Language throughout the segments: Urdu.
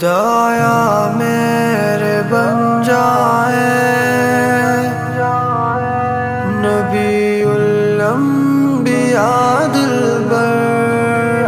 خدایا میرے بن جائے نبی الانبیاء دلبر،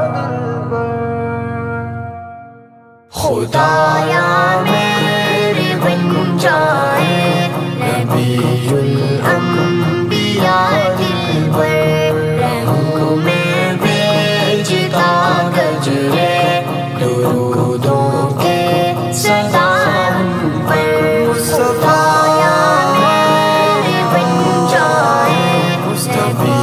خدایا میرے بن جائے نبی الانبیاء دلبر، رنگ میں بھیجتا گجرے درودوں کے سلام پر، خدایا میرے بن جائے نبی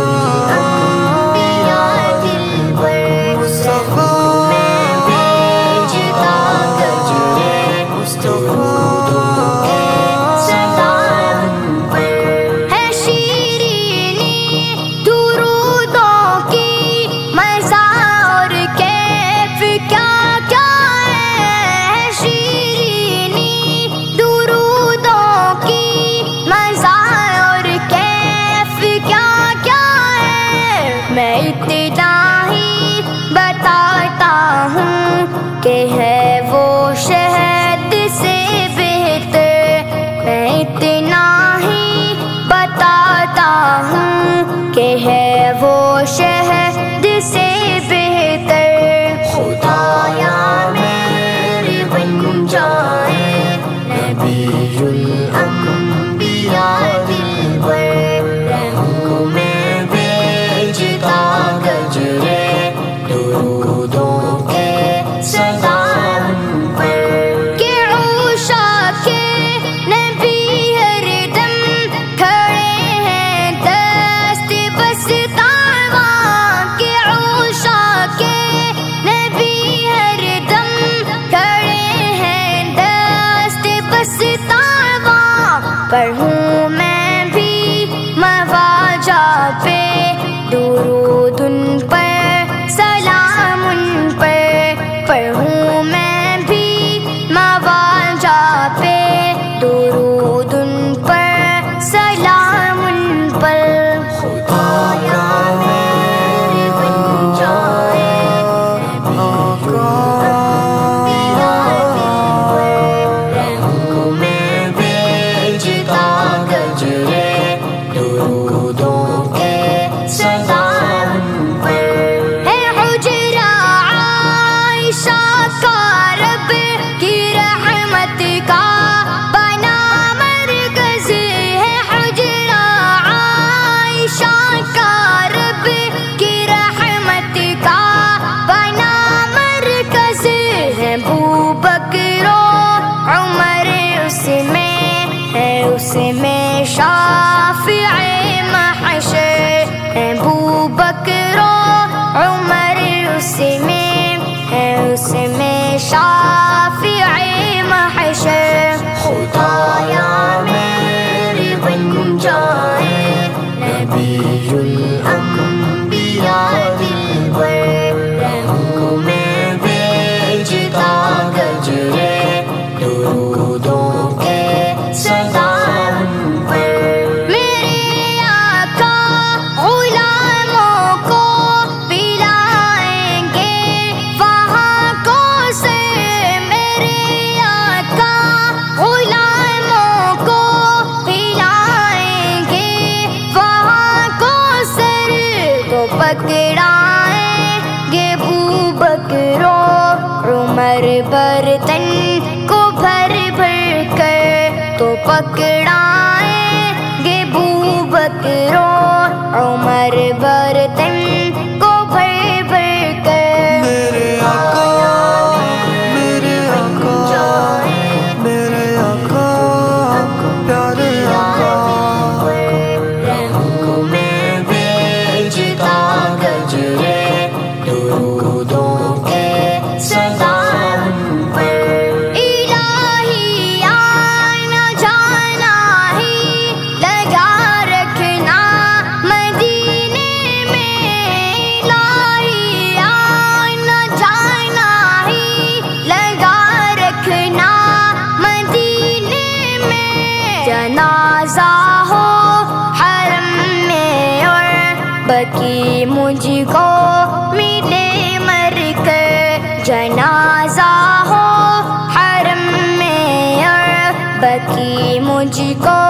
الانبیاء دلبر، رنگ میں بھیجتا گجرے درودوں کے سلام پر، ہے شیرینی درودوں کی مزہ اور کیف کیا کیا ہے، شیرینی درودوں کی مزہ اور کیف کیا کیا ہے، میں اتنا ہی بتاتا ہوں کہ ہے وہ شہد سے بہتر، میں اتنا ہی بتاتا ہوں کہ ہے وہ شہد سے بہتر، خدایا میرے بن جائے نبی الانبیاء دلبر، رنگ میں بھیجتا گجرے درودوں کے سلام پر، کہ عشاق نبی ہر دم کھڑے ہیں دست بستاواں، کہ عشاق نبی ہر دم کھڑے ہیں دست بستاواں، پڑھوں میں بھی مواجہ پہ درود ان پر سلام ان پر، پڑھوں میں بھی مواجہ پہ درود ان پر سلام ان پر، خدایا میرے بن جائے نبی الانبیاء دلبر، رنگ میں بھیجتا گجرے درودوں کے سلام پر، ہے حجرہ عائشہ کا رب کی رحمت کا بنا مرکز، ہے حجرہ عائشہ کا رب کی رحمت کا بنا مرکز، ہے ابوبکر و عمر اس میں ہے، اس میں شافع محشر، ہے ابوبکر و عمر اس میں ہے، اس میں شافع محشر، خدایا میرے بن جائے نبی الانبیاء دلبر، رنگ میں بھیجتا گجرے درودوں کے سلام پر، میرے آقا غلاموں کو پلائیں گے وہاں کوثر، میرے آقا غلاموں کو پلائیں گے وہاں کوثر، تو پکڑائیں گے ابوبکر و عمر برتن کو بھر بھر کر، تو پکڑائیں گے ابوبکر و عمر برتن کو بھر بھر کر، میرے آقا میرے آقا میرے آقا پیارے آقا، رنگ میں بھیجتا گجرے درودوں کے سلام پر، الہی آنا جانا ہی لگا رکھنا مدینے میں، الہی آنا جانا ہی لگا رکھنا مدینے میں، جنازہ ہو حرم میں اور بقی مجھ کو ملے مر کر، جنازہ مجھ کو